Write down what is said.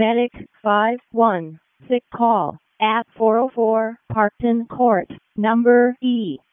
Medic 5-1. Sick call at 404 Parkton Court, number E.